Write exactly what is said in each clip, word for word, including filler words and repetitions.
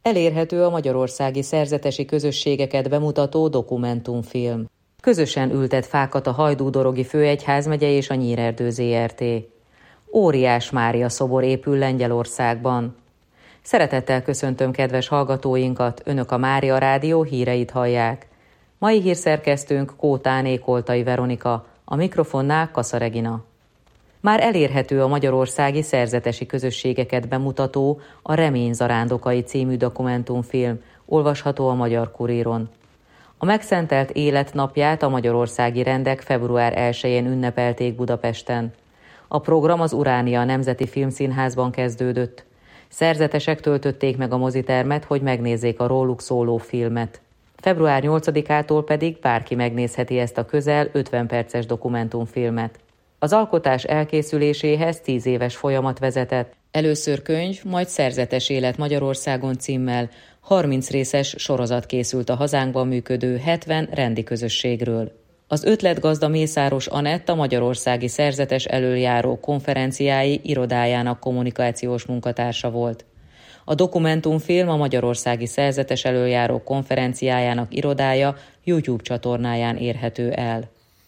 Elérhető a magyarországi szerzetesi közösségeket bemutató dokumentumfilm. Közösen ültet fákat a Hajdú-dorogi főegyházmegye és a Nyírerdő zé er té. Óriás Mária szobor épül Lengyelországban. Szeretettel köszöntöm kedves hallgatóinkat, Önök a Mária Rádió híreit hallják. Mai hírszerkesztőnk Kótáné Koltai Veronika, a mikrofonnál Kassa Regina. Már elérhető a magyarországi szerzetesi közösségeket bemutató a Remény zarándokai című dokumentumfilm, olvasható a Magyar Kuríron. A megszentelt élet napját a magyarországi rendek február elsején ünnepelték Budapesten. A program az Uránia Nemzeti Filmszínházban kezdődött. Szerzetesek töltötték meg a mozitermet, hogy megnézzék a róluk szóló filmet. február nyolcadikától pedig bárki megnézheti ezt a közel ötven perces dokumentumfilmet. Az alkotás elkészüléséhez tíz éves folyamat vezetett. Először könyv, majd Szerzetes élet Magyarországon címmel harminc részes sorozat készült a hazánkban működő hetven rendi közösségről. Az ötletgazda Mészáros Anett a Magyarországi Szerzetes Elöljáró konferenciái irodájának kommunikációs munkatársa volt. A dokumentumfilm a Magyarországi Szerzetes Elöljáró konferenciájának irodája YouTube csatornáján érhető el.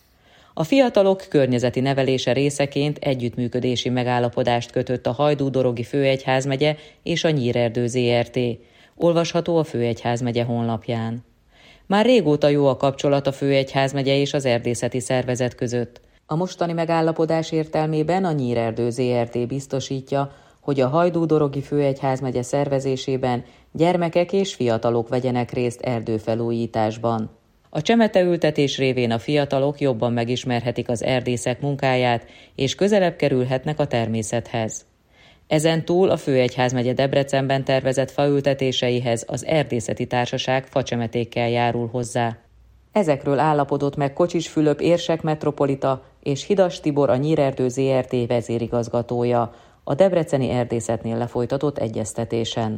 A fiatalok környezeti nevelése részeként együttműködési megállapodást kötött a Hajdú-dorogi főegyházmegye és a Nyírerdő zé er té. Olvasható a főegyházmegye honlapján. Már régóta jó a kapcsolat a főegyházmegye és az erdészeti szervezet között. A mostani megállapodás értelmében a Nyírerdő zé er té biztosítja, hogy a Hajdú-dorogi főegyházmegye szervezésében gyermekek és fiatalok vegyenek részt erdőfelújításban. A csemeteültetés révén a fiatalok jobban megismerhetik az erdészek munkáját, és közelebb kerülhetnek a természethez. Ezen túl a főegyházmegye Debrecenben tervezett faültetéseihez az erdészeti társaság facsemetékkel járul hozzá. Ezekről állapodott meg Kocsis Fülöp érsek metropolita és Hidas Tibor a Nyírerdő zé er té vezérigazgatója a debreceni erdészetnél lefolytatott egyeztetésen.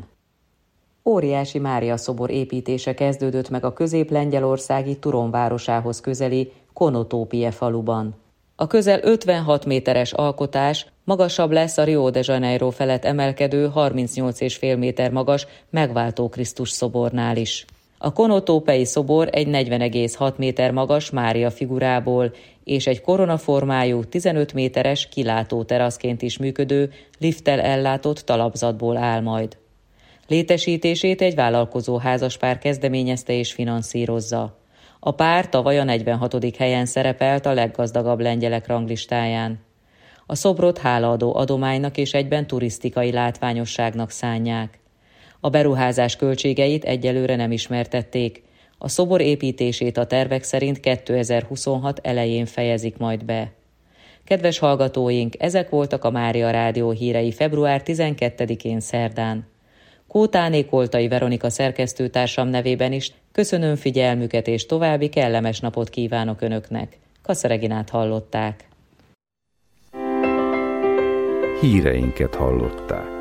Óriási Mária szobor építése kezdődött meg a közép-lengyelországi Turon városához közeli Konotópie faluban. A közel ötvenhat méteres alkotás magasabb lesz a Rio de Janeiro felett emelkedő harmincnyolc egész öt méter magas Megváltó Krisztus szobornál is. A konotópei szobor egy negyven egész hat méter magas Mária figurából és egy koronaformájú tizenöt méteres kilátó teraszként is működő, lifttel ellátott talapzatból áll majd. Létesítését egy vállalkozó házaspár kezdeményezte és finanszírozza. A pár tavaly a negyvenhatodik helyen szerepelt a leggazdagabb lengyelek ranglistáján. A szobrot hálaadó adománynak és egyben turisztikai látványosságnak szánják. A beruházás költségeit egyelőre nem ismertették. A szobor építését a tervek szerint kétezer-huszonhat elején fejezik majd be. Kedves hallgatóink, ezek voltak a Mária Rádió hírei február tizenkettedikén szerdán. Kótáné Koltai Veronika szerkesztőtársam nevében is köszönöm figyelmüket és további kellemes napot kívánok Önöknek. Kassa Reginát hallották. Híreinket hallották.